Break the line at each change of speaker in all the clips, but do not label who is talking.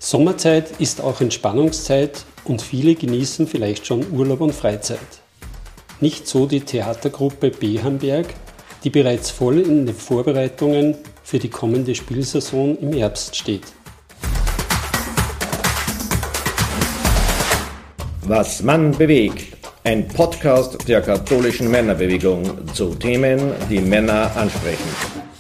Sommerzeit ist auch Entspannungszeit und viele genießen vielleicht schon Urlaub und Freizeit. Nicht so die Theatergruppe Behamberg, die bereits voll in den Vorbereitungen für die kommende Spielsaison im Herbst steht.
Was Mann bewegt. Ein Podcast der katholischen Männerbewegung zu Themen, die Männer ansprechen.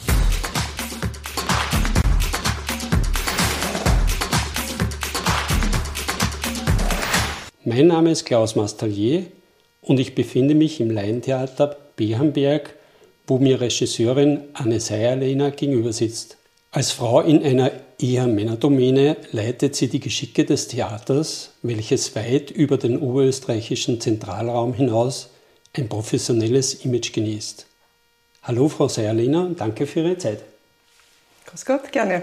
Mein Name ist Klaus Mastallier und ich befinde mich im Laientheater Behamberg, wo mir Regisseurin Anne Seierlehner gegenüber sitzt. Als Frau in einer eher Männerdomäne leitet sie die Geschicke des Theaters, welches weit über den oberösterreichischen Zentralraum hinaus ein professionelles Image genießt. Hallo Frau Seierlehner, danke für Ihre Zeit.
Grüß Gott, gerne.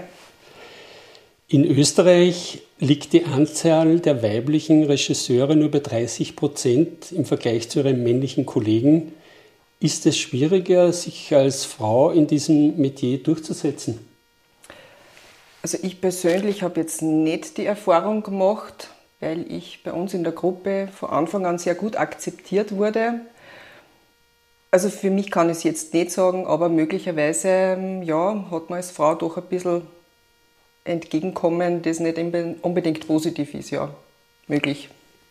In Österreich liegt die Anzahl der weiblichen Regisseure nur bei 30% im Vergleich zu ihren männlichen Kollegen. Ist es schwieriger, sich als Frau in diesem Metier durchzusetzen?
Also ich persönlich habe jetzt nicht die Erfahrung gemacht, weil ich bei uns in der Gruppe von Anfang an sehr gut akzeptiert wurde. Also für mich kann ich es jetzt nicht sagen, aber möglicherweise hat man als Frau doch ein bisschen Entgegenkommen, das nicht unbedingt positiv ist, ja, möglich.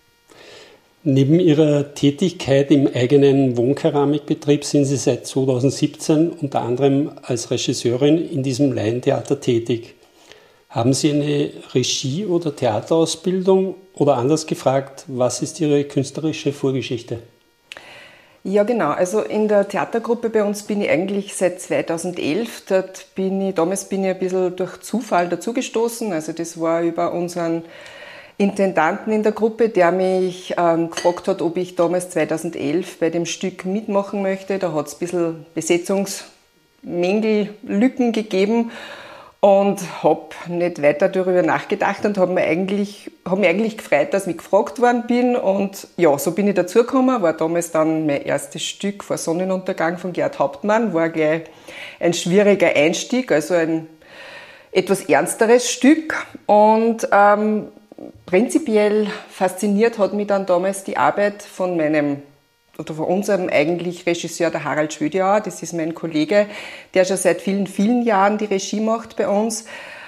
Neben Ihrer Tätigkeit im eigenen Wohnkeramikbetrieb sind Sie seit 2017 unter anderem als Regisseurin in diesem Laientheater tätig. Haben Sie eine Regie- oder Theaterausbildung oder anders gefragt, was ist Ihre künstlerische Vorgeschichte?
Ja, genau. Also in der Theatergruppe bei uns bin ich eigentlich seit 2011. Damals bin ich ein bisschen durch Zufall dazugestoßen. Also das war über unseren Intendanten in der Gruppe, der mich gefragt hat, ob ich damals 2011 bei dem Stück mitmachen möchte. Da hat es ein bisschen Besetzungsmängel, Lücken gegeben. Und habe nicht weiter darüber nachgedacht und habe mich eigentlich gefreut, dass ich gefragt worden bin. Und ja, so bin ich dazugekommen, war damals dann mein erstes Stück vor Sonnenuntergang von Gerd Hauptmann, war gleich ein schwieriger Einstieg, also ein etwas ernsteres Stück. Und prinzipiell fasziniert hat mich dann damals die Arbeit von unserem eigentlich Regisseur, der Harald Schwödiauer. Das ist mein Kollege, der schon seit vielen, vielen Jahren die Regie macht bei uns.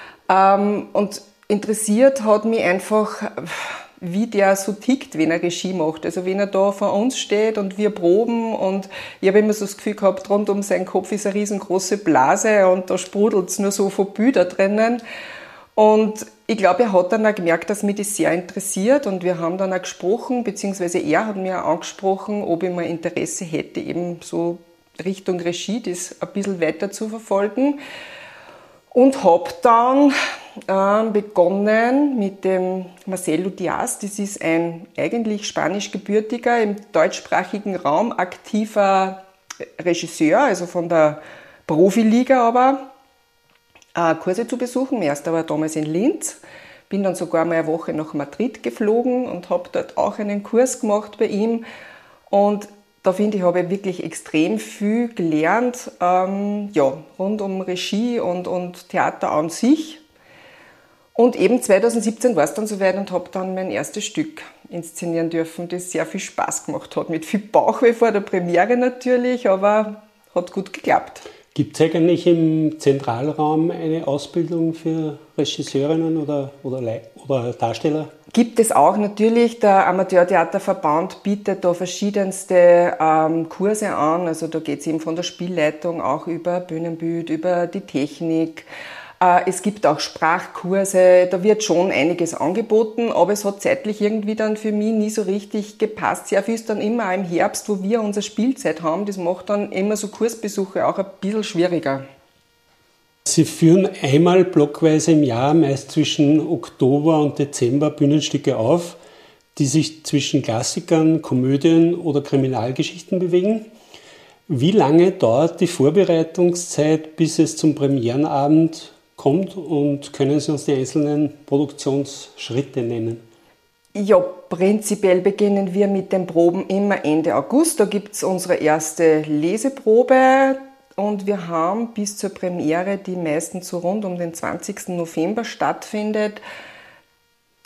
Und interessiert hat mich einfach, wie der so tickt, wenn er Regie macht. Also wenn er da vor uns steht und wir proben und ich habe immer so das Gefühl gehabt, rund um seinen Kopf ist eine riesengroße Blase und da sprudelt es nur so von Bilder drinnen. Und ich glaube, er hat dann auch gemerkt, dass mich das sehr interessiert und wir haben dann auch gesprochen, beziehungsweise er hat mir auch angesprochen, ob ich mal Interesse hätte, eben so Richtung Regie das ein bisschen weiter zu verfolgen. Und habe dann begonnen mit dem Marcelo Diaz, das ist ein eigentlich spanisch-gebürtiger, im deutschsprachigen Raum aktiver Regisseur, also von der Profiliga aber, Kurse zu besuchen. Erst aber damals in Linz. Bin dann sogar mal eine Woche nach Madrid geflogen und habe dort auch einen Kurs gemacht bei ihm. Und da finde ich, habe ich wirklich extrem viel gelernt, rund um Regie und Theater an sich. Und eben 2017 war es dann soweit und habe dann mein erstes Stück inszenieren dürfen, das sehr viel Spaß gemacht hat. Mit viel Bauchweh vor der Premiere natürlich, aber hat gut geklappt.
Gibt es eigentlich im Zentralraum eine Ausbildung für Regisseurinnen oder Darsteller?
Gibt es auch natürlich. Der Amateurtheaterverband bietet da verschiedenste Kurse an. Also da geht es eben von der Spielleitung auch über Bühnenbild, über die Technik. Es gibt auch Sprachkurse, da wird schon einiges angeboten, aber es hat zeitlich irgendwie dann für mich nie so richtig gepasst. Sehr viel ist dann immer auch im Herbst, wo wir unsere Spielzeit haben. Das macht dann immer so Kursbesuche auch ein bisschen schwieriger.
Sie führen einmal blockweise im Jahr, meist zwischen Oktober und Dezember, Bühnenstücke auf, die sich zwischen Klassikern, Komödien oder Kriminalgeschichten bewegen. Wie lange dauert die Vorbereitungszeit, bis es zum Premierenabend kommt, und können Sie uns die einzelnen Produktionsschritte nennen?
Ja, prinzipiell beginnen wir mit den Proben immer Ende August. Da gibt es unsere erste Leseprobe und wir haben bis zur Premiere, die meistens so rund um den 20. November stattfindet,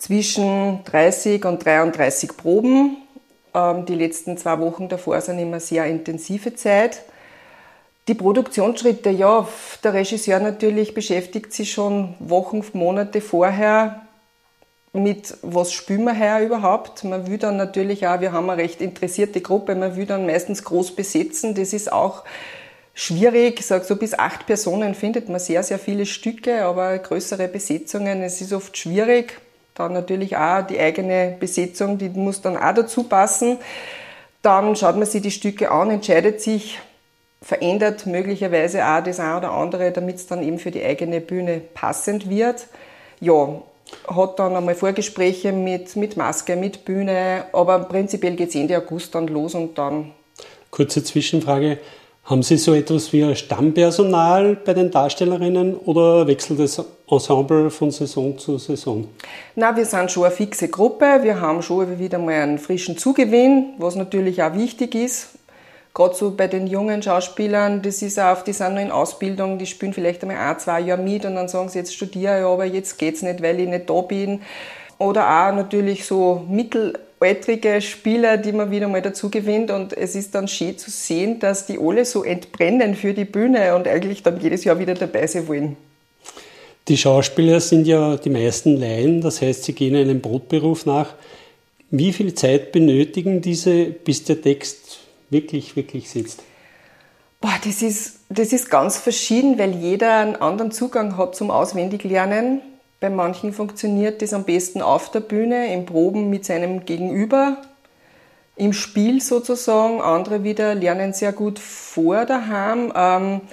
zwischen 30 und 33 Proben. Die letzten 2 Wochen davor sind immer sehr intensive Zeit. Die Produktionsschritte, ja, der Regisseur natürlich beschäftigt sich schon Wochen, Monate vorher mit, was spielen wir her überhaupt. Man will dann natürlich auch, wir haben eine recht interessierte Gruppe, man will dann meistens groß besetzen. Das ist auch schwierig. Ich sage, so bis 8 Personen findet man sehr, sehr viele Stücke, aber größere Besetzungen, es ist oft schwierig. Dann natürlich auch die eigene Besetzung, die muss dann auch dazu passen. Dann schaut man sich die Stücke an, entscheidet sich, verändert möglicherweise auch das eine oder andere, damit es dann eben für die eigene Bühne passend wird. Ja, hat dann einmal Vorgespräche mit Maske, mit Bühne, aber prinzipiell geht es Ende August dann los und dann...
Kurze Zwischenfrage. Haben Sie so etwas wie ein Stammpersonal bei den Darstellerinnen oder wechselt das Ensemble von Saison zu Saison?
Nein, wir sind schon eine fixe Gruppe. Wir haben schon wieder mal einen frischen Zugewinn, was natürlich auch wichtig ist. Gerade so bei den jungen Schauspielern, das ist auch, die sind noch in Ausbildung, die spielen vielleicht einmal 1, 2 Jahre mit und dann sagen sie, jetzt studiere ich, aber jetzt geht's nicht, weil ich nicht da bin. Oder auch natürlich so mittelaltrige Spieler, die man wieder mal dazu gewinnt und es ist dann schön zu sehen, dass die alle so entbrennen für die Bühne und eigentlich dann jedes Jahr wieder dabei sein wollen.
Die Schauspieler sind ja die meisten Laien, das heißt, sie gehen einem Brotberuf nach. Wie viel Zeit benötigen diese, bis der Text wirklich sitzt?
Boah, das ist ganz verschieden, weil jeder einen anderen Zugang hat zum Auswendiglernen. Bei manchen funktioniert das am besten auf der Bühne, im Proben mit seinem Gegenüber, im Spiel sozusagen. Andere wieder lernen sehr gut vor daheim.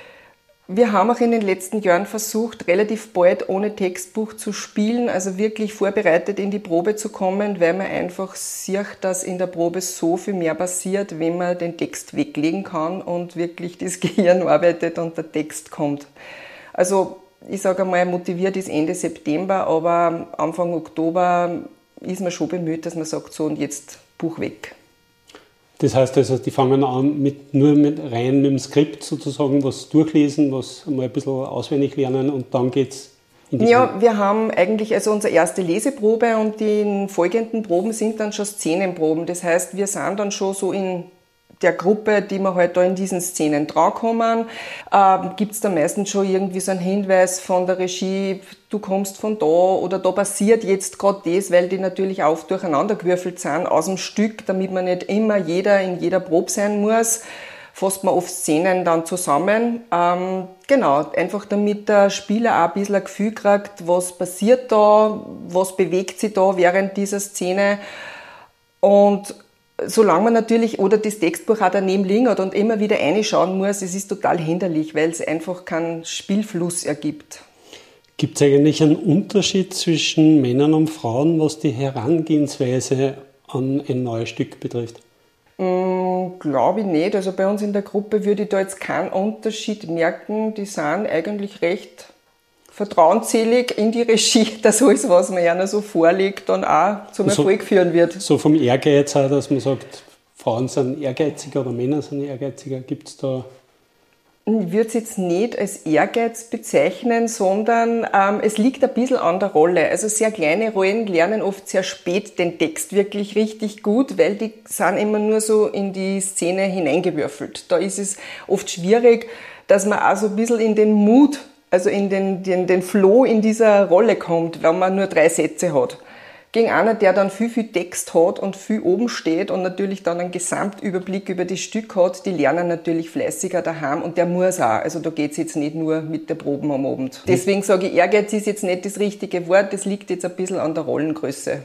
Wir haben auch in den letzten Jahren versucht, relativ bald ohne Textbuch zu spielen, also wirklich vorbereitet in die Probe zu kommen, weil man einfach sieht, dass in der Probe so viel mehr passiert, wenn man den Text weglegen kann und wirklich das Gehirn arbeitet und der Text kommt. Also ich sage einmal, motiviert ist Ende September, aber Anfang Oktober ist man schon bemüht, dass man sagt, so und jetzt Buch weg.
Das heißt also, die fangen an nur mit dem Skript sozusagen, was durchlesen, was mal ein bisschen auswendig lernen und dann geht's in die
Ja, wir haben eigentlich also unsere erste Leseprobe und die folgenden Proben sind dann schon Szenenproben. Das heißt, wir sind dann schon so in der Gruppe, die wir halt da in diesen Szenen draufkommen, gibt es da meistens schon irgendwie so einen Hinweis von der Regie, du kommst von da oder da passiert jetzt gerade das, weil die natürlich auch durcheinandergewürfelt sind aus dem Stück, damit man nicht immer in jeder Probe sein muss, fasst man oft Szenen dann zusammen. Genau, einfach damit der Spieler auch ein bisschen ein Gefühl kriegt, was passiert da, was bewegt sich da während dieser Szene und solange man natürlich oder das Textbuch auch daneben liegen hat und immer wieder reinschauen muss, es ist total hinderlich, weil es einfach keinen Spielfluss ergibt.
Gibt es eigentlich einen Unterschied zwischen Männern und Frauen, was die Herangehensweise an ein neues Stück betrifft?
Glaube ich nicht. Also bei uns in der Gruppe würde ich da jetzt keinen Unterschied merken. Die sind eigentlich recht vertrauensselig in die Regie, dass alles, was man ja noch so vorlegt, dann auch zum Erfolg führen wird.
So vom Ehrgeiz auch, dass man sagt, Frauen sind ehrgeiziger oder Männer sind ehrgeiziger, gibt es da?
Ich würde es jetzt nicht als Ehrgeiz bezeichnen, sondern es liegt ein bisschen an der Rolle. Also sehr kleine Rollen lernen oft sehr spät den Text wirklich richtig gut, weil die sind immer nur so in die Szene hineingewürfelt. Da ist es oft schwierig, dass man auch so ein bisschen in den Mut, also in den Flow in dieser Rolle kommt, wenn man nur 3 Sätze hat. Gegen einer, der dann viel Text hat und viel oben steht und natürlich dann einen Gesamtüberblick über das Stück hat, die lernen natürlich fleißiger daheim und der muss auch. Also da geht's jetzt nicht nur mit der Proben am Abend. Deswegen sage ich, Ehrgeiz ist jetzt nicht das richtige Wort, das liegt jetzt ein bisschen an der Rollengröße.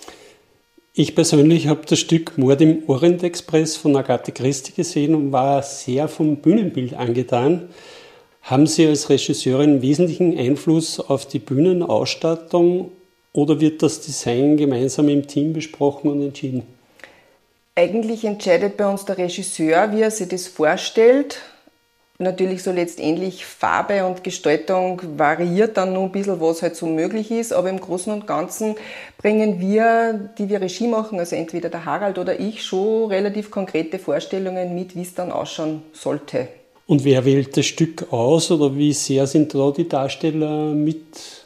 Ich persönlich habe das Stück Mord im Orient-Express von Agathe Christie gesehen und war sehr vom Bühnenbild angetan. Haben Sie als Regisseurin wesentlichen Einfluss auf die Bühnenausstattung oder wird das Design gemeinsam im Team besprochen und entschieden?
Eigentlich entscheidet bei uns der Regisseur, wie er sich das vorstellt. Natürlich so letztendlich Farbe und Gestaltung variiert dann nur ein bisschen, was halt so möglich ist, aber im Großen und Ganzen bringen wir, die wir Regie machen, also entweder der Harald oder ich, schon relativ konkrete Vorstellungen mit, wie es dann ausschauen sollte.
Und wer wählt das Stück aus oder wie sehr sind da die Darsteller mit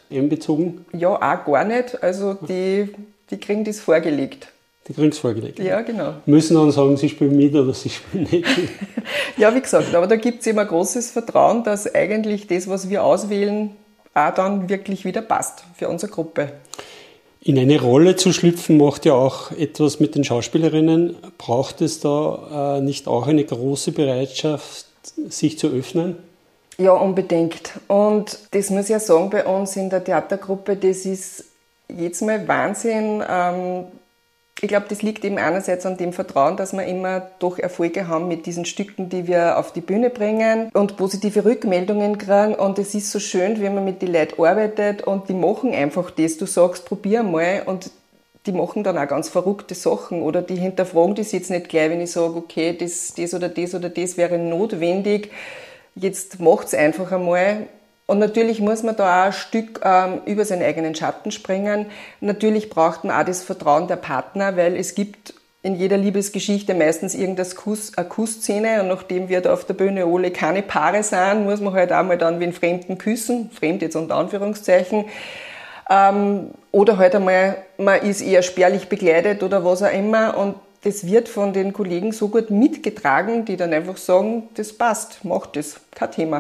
einbezogen?
Ja, auch gar nicht. Also die kriegen das vorgelegt.
Die kriegen es vorgelegt?
Ja, genau.
Müssen dann sagen, sie spielen mit oder sie spielen nicht mit?
Ja, wie gesagt, aber da gibt es immer großes Vertrauen, dass eigentlich das, was wir auswählen, auch dann wirklich wieder passt für unsere Gruppe.
In eine Rolle zu schlüpfen macht ja auch etwas mit den Schauspielerinnen. Braucht es da nicht auch eine große Bereitschaft, sich zu öffnen?
Ja, unbedingt. Und das muss ich ja sagen, bei uns in der Theatergruppe, das ist jetzt mal Wahnsinn. Ich glaube, das liegt eben einerseits an dem Vertrauen, dass wir immer doch Erfolge haben mit diesen Stücken, die wir auf die Bühne bringen und positive Rückmeldungen kriegen. Und es ist so schön, wenn man mit den Leuten arbeitet und die machen einfach das. Du sagst, probier mal, und die machen dann auch ganz verrückte Sachen oder die hinterfragen das jetzt nicht gleich, wenn ich sage, okay, das oder das oder das wäre notwendig. Jetzt macht's einfach einmal. Und natürlich muss man da auch ein Stück über seinen eigenen Schatten springen. Natürlich braucht man auch das Vertrauen der Partner, weil es gibt in jeder Liebesgeschichte meistens irgendeine Kussszene, und nachdem wir da auf der Bühne alle keine Paare sind, muss man halt auch mal dann wen Fremden küssen, fremd jetzt unter Anführungszeichen, oder halt einmal, man ist eher spärlich bekleidet oder was auch immer, und das wird von den Kollegen so gut mitgetragen, die dann einfach sagen, das passt, macht das, kein Thema.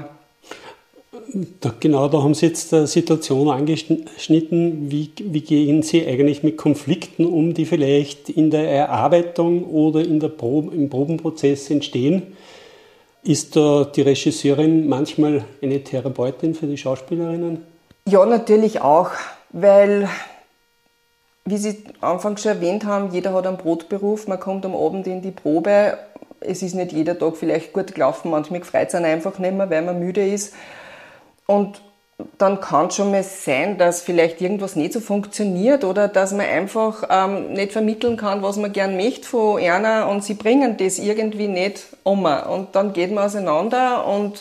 Da haben Sie jetzt eine Situation angeschnitten. Wie gehen Sie eigentlich mit Konflikten um, die vielleicht in der Erarbeitung oder im Probenprozess entstehen? Ist da die Regisseurin manchmal eine Therapeutin für die Schauspielerinnen?
Ja, natürlich auch, weil, wie Sie anfangs schon erwähnt haben, jeder hat einen Brotberuf, man kommt am Abend in die Probe, es ist nicht jeder Tag vielleicht gut gelaufen, manchmal freut es einen einfach nicht mehr, weil man müde ist. Und dann kann es schon mal sein, dass vielleicht irgendwas nicht so funktioniert oder dass man einfach nicht vermitteln kann, was man gern möchte von einer, und sie bringen das irgendwie nicht um. Und dann geht man auseinander und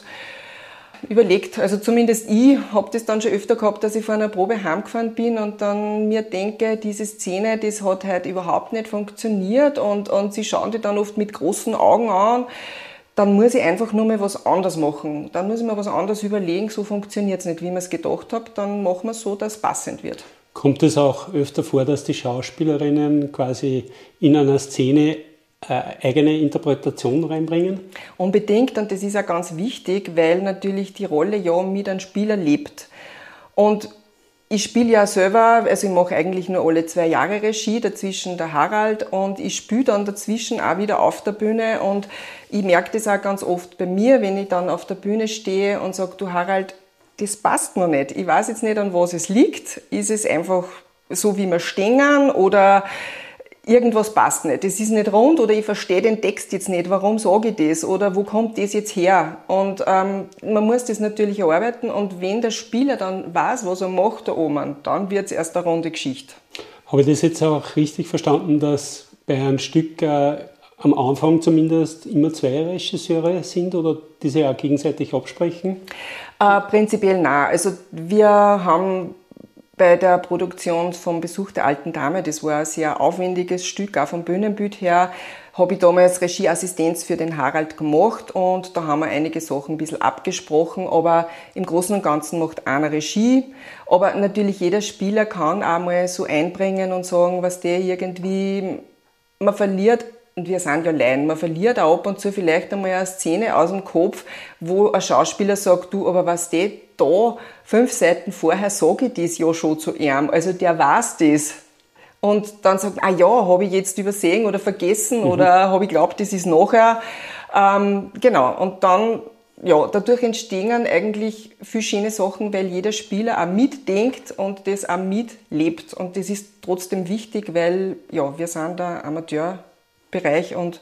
überlegt, also zumindest ich habe das dann schon öfter gehabt, dass ich vor einer Probe heimgefahren bin und dann mir denke, diese Szene, das hat halt überhaupt nicht funktioniert, und sie schauen die dann oft mit großen Augen an. Dann muss ich einfach nur mal was anderes machen. Dann muss ich mir was anderes überlegen, so funktioniert es nicht, wie man es gedacht hat. Dann machen wir es so, dass es passend wird.
Kommt es auch öfter vor, dass die Schauspielerinnen quasi in einer Szene eigene Interpretation reinbringen?
Unbedingt, und das ist auch ganz wichtig, weil natürlich die Rolle ja mit einem Spieler lebt. Und ich spiele ja selber, also ich mache eigentlich nur alle 2 Jahre Regie, dazwischen der Harald, und ich spiele dann dazwischen auch wieder auf der Bühne, und ich merke das auch ganz oft bei mir, wenn ich dann auf der Bühne stehe und sage, du Harald, das passt noch nicht. Ich weiß jetzt nicht, an was es liegt. Ist es einfach so, wie wir stehen, oder irgendwas passt nicht. Das ist nicht rund, oder ich verstehe den Text jetzt nicht. Warum sage ich das? Oder wo kommt das jetzt her? Und man muss das natürlich erarbeiten, und wenn der Spieler dann weiß, was er macht da oben, dann wird es erst eine runde Geschichte.
Habe ich das jetzt auch richtig verstanden, dass bei einem Stück am Anfang zumindest immer 2 Regisseure sind oder die sich auch gegenseitig absprechen?
Prinzipiell nein. Also wir haben bei der Produktion vom Besuch der alten Dame, das war ein sehr aufwendiges Stück, auch vom Bühnenbild her, habe ich damals Regieassistenz für den Harald gemacht, und da haben wir einige Sachen ein bisschen abgesprochen, aber im Großen und Ganzen macht einer Regie. Aber natürlich jeder Spieler kann auch mal so einbringen und sagen, was der irgendwie, man verliert, und wir sind ja Laien, man verliert auch ab und zu vielleicht einmal eine Szene aus dem Kopf, wo ein Schauspieler sagt, du, aber was der da 5 Seiten vorher sage ich das ja schon zu ihm, also der weiß das. Und dann sagt, ah ja, habe ich jetzt übersehen oder vergessen oder habe ich geglaubt, das ist nachher. Genau, und dann, ja, dadurch entstehen eigentlich viele schöne Sachen, weil jeder Spieler auch mitdenkt und das auch mitlebt. Und das ist trotzdem wichtig, weil ja, wir sind der Amateurbereich, und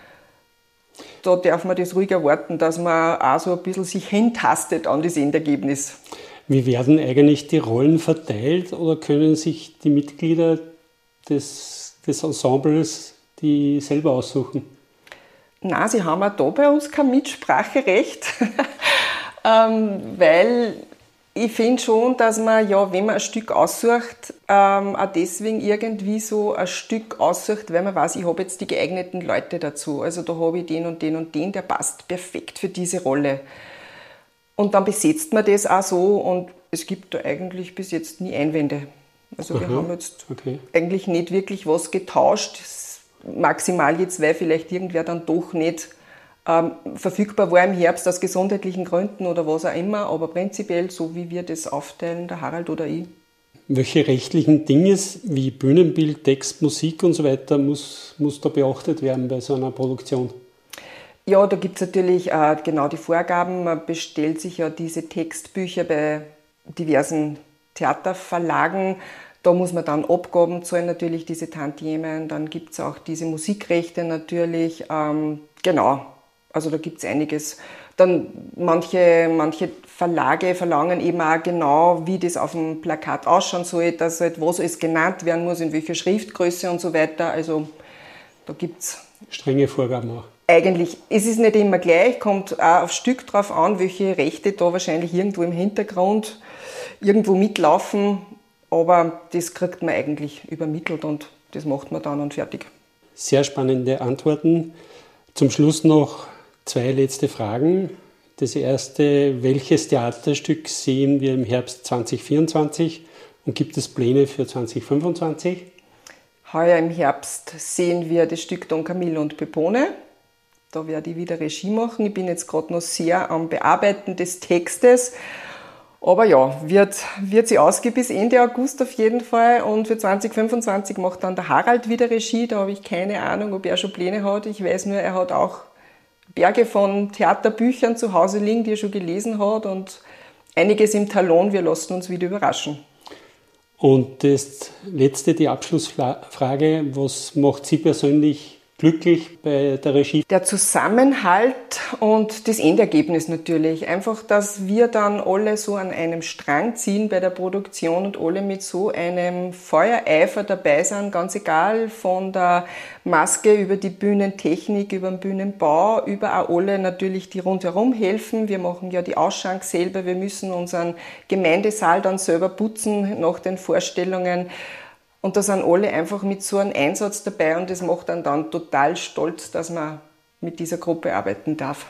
da darf man das ruhig erwarten, dass man auch so ein bisschen sich hintastet an das Endergebnis.
Wie werden eigentlich die Rollen verteilt, oder können sich die Mitglieder des Ensembles die selber aussuchen?
Nein, sie haben auch da bei uns kein Mitspracherecht, weil ich finde schon, dass man, ja, wenn man ein Stück aussucht, auch deswegen irgendwie so ein Stück aussucht, weil man weiß, ich habe jetzt die geeigneten Leute dazu. Also da habe ich den und den und den, der passt perfekt für diese Rolle. Und dann besetzt man das auch so, und es gibt da eigentlich bis jetzt nie Einwände. Also wir haben jetzt eigentlich nicht wirklich was getauscht. Maximal jetzt, weil vielleicht irgendwer dann doch nicht verfügbar war im Herbst aus gesundheitlichen Gründen oder was auch immer. Aber prinzipiell, so wie wir das aufteilen, der Harald oder ich.
Welche rechtlichen Dinge wie Bühnenbild, Text, Musik und so weiter muss da beachtet werden bei so einer Produktion?
Ja, da gibt es natürlich genau die Vorgaben. Man bestellt sich ja diese Textbücher bei diversen Theaterverlagen. Da muss man dann Abgaben zahlen, natürlich diese Tantiemen. Dann gibt es auch diese Musikrechte natürlich. Genau, also da gibt es einiges. Dann manche Verlage verlangen eben auch genau, wie das auf dem Plakat ausschauen soll, dass halt was alles genannt werden muss, in welcher Schriftgröße und so weiter. Also da gibt es
strenge Vorgaben auch.
Eigentlich, es ist nicht immer gleich, kommt auch aufs Stück drauf an, welche Rechte da wahrscheinlich irgendwo im Hintergrund irgendwo mitlaufen. Aber das kriegt man eigentlich übermittelt und das macht man dann und fertig.
Sehr spannende Antworten. Zum Schluss noch 2 letzte Fragen. Das erste, welches Theaterstück sehen wir im Herbst 2024 und gibt es Pläne für 2025?
Heuer im Herbst sehen wir das Stück Don Camillo und Pepone. Da werde ich wieder Regie machen. Ich bin jetzt gerade noch sehr am Bearbeiten des Textes. Aber ja, wird sie ausgehen bis Ende August auf jeden Fall. Und für 2025 macht dann der Harald wieder Regie. Da habe ich keine Ahnung, ob er schon Pläne hat. Ich weiß nur, er hat auch Berge von Theaterbüchern zu Hause liegen, die er schon gelesen hat. Und einiges im Talon. Wir lassen uns wieder überraschen.
Und das letzte, die Abschlussfrage. Was macht Sie persönlich glücklich bei der Regie? Der Zusammenhalt
und das Endergebnis natürlich. Einfach, dass wir dann alle so an einem Strang ziehen bei der Produktion und alle mit so einem Feuereifer dabei sind, ganz egal von der Maske über die Bühnentechnik, über den Bühnenbau, über auch alle natürlich, die rundherum helfen. Wir machen ja die Ausschank selber, wir müssen unseren Gemeindesaal dann selber putzen nach den Vorstellungen. Und da sind alle einfach mit so einem Einsatz dabei und das macht dann total stolz, dass man mit dieser Gruppe arbeiten darf.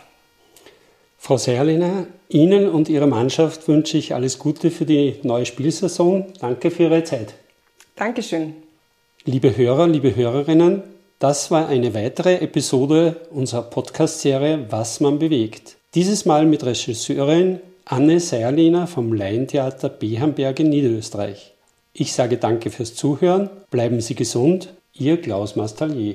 Frau Sayerlehner, Ihnen und Ihrer Mannschaft wünsche ich alles Gute für die neue Spielsaison. Danke für Ihre Zeit.
Dankeschön.
Liebe Hörer, liebe Hörerinnen, das war eine weitere Episode unserer Podcast-Serie Was man bewegt. Dieses Mal mit Regisseurin Anne Sayerlehner vom Laientheater Behamberg in Niederösterreich. Ich sage danke fürs Zuhören, bleiben Sie gesund, Ihr Klaus Mastallier.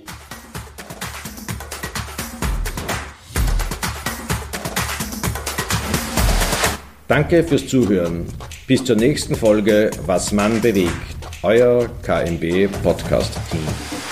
Danke fürs Zuhören. Bis zur nächsten Folge Was man bewegt. Euer KMB Podcast Team.